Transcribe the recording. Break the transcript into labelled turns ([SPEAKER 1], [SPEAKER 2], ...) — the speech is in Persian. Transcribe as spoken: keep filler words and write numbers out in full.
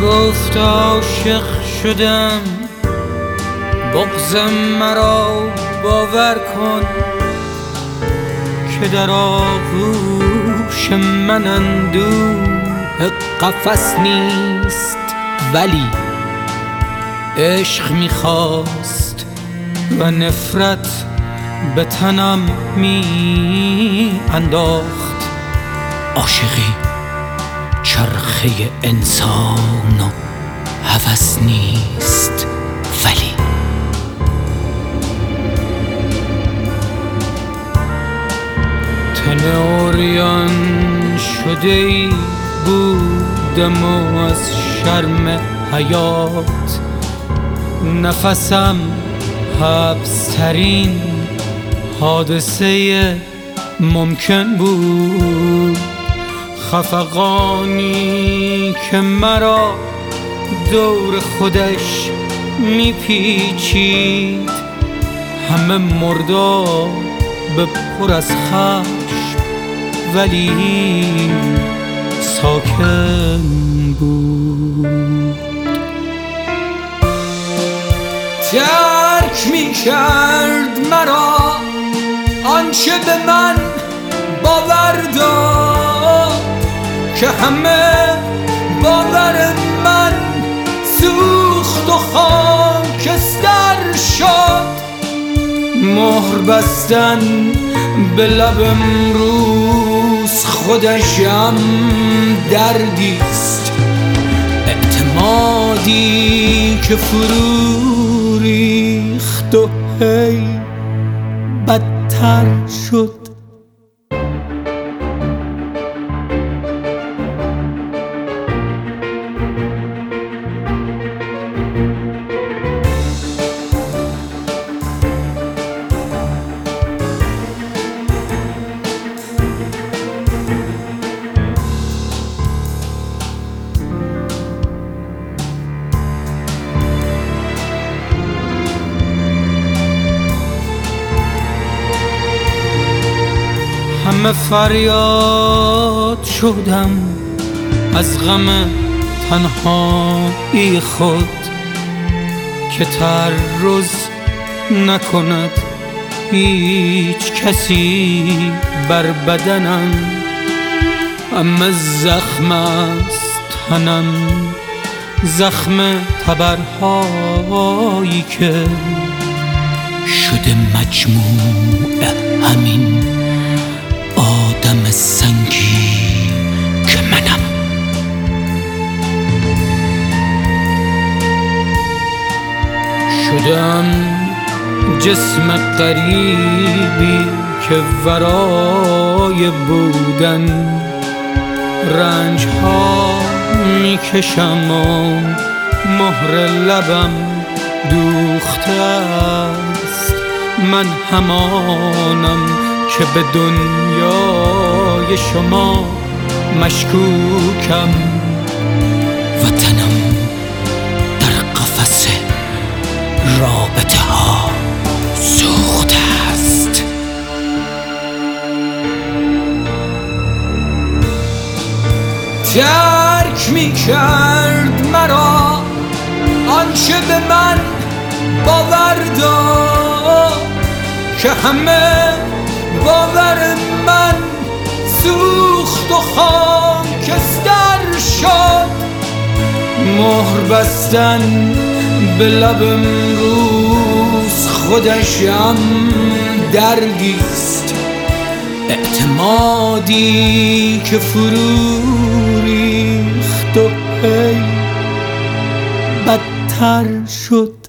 [SPEAKER 1] گفت عاشق شدم، بغض مرا باور کن که در آغوش من اندوه قفس نیست. ولی عشق میخواست و نفرت به تنم می انداخت. عاشقی چرخه انسان و هوس نیست، ولی تن عریان شده ای بودم و از شرم حیات نفسم حبس ترین حادثه ممکن بود. خفقانی که مرا دور خودش میپیچید، همه مردار به پر از خشم ولی ساکن بود. ترک میکرد مرا آنچه به من باور داد که همه باور من سوخت و خاکستر شد. مهر بستن به لب امروز خودشم دردیست. اعتمادی که فرو ریخت و هی بدتر شد. همه فریاد شدم از غم تنهایی خود که تعرض نکند هیچ کسی بر بدنم. اما زخم است تنم، زخم تبرهایی که شده مجموع همین آدم سنگی که منم. شدم جسم غریبی که ورای بودن رنج ها میکشم و مهر لبم دوخته است. من همانم که به دنیای شما مشکوکم. وطنم در قفس رابطه ها سوخته است. ترک می کرد مرا آنچه به من باور داد که همه باور من سوخت و خاکستر شد. مهر بستن به لب امروز خودشم دردیست. اعتمادی که فرو ریخت و هی بدتر شد.